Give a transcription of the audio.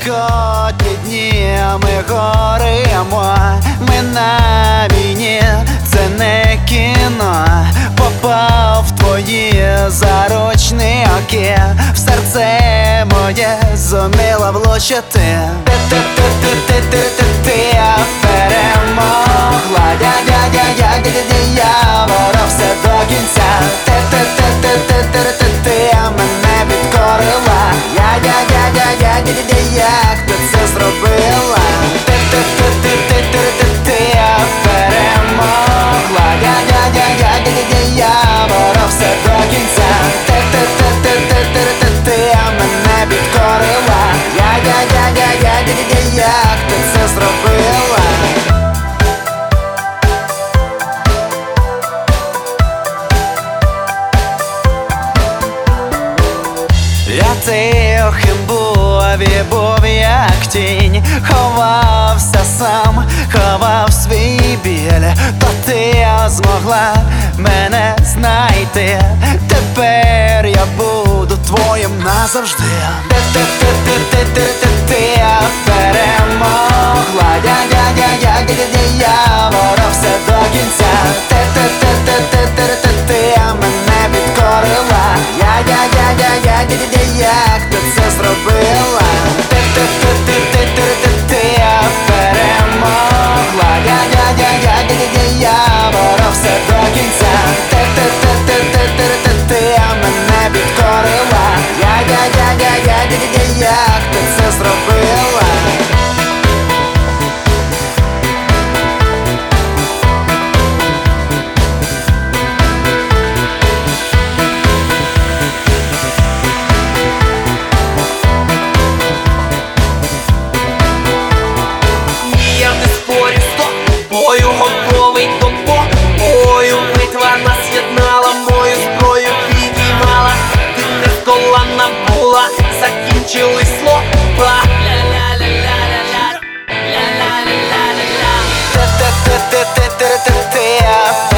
спекотні дні ми горимо, ми на війні, це не кіно. Попав в твої заручники, в серце моє зуміла влучити. Ти перемогла, я боровся до кінця. Ти мене підкорила, як ти це зробила. Ти перемогла, я боровся до кінця. Ти мене підкорила, як ти це зробила. Я тихим був як тінь, ховався сам, ховав свій біль, то ти змогла мене знайти. Тепер я буду твоїм назавжди. Ти перемогла, я боровся до кінця. Ти мене підкорила, як ти це зробила. Ти перемогла, я боровся до кінця. Ти мене підкорила, як ти це зробила. Готовий до бою, битва нас єднала, мою зброю підіймала. Ти нездоланна була, закінчились слова. Ти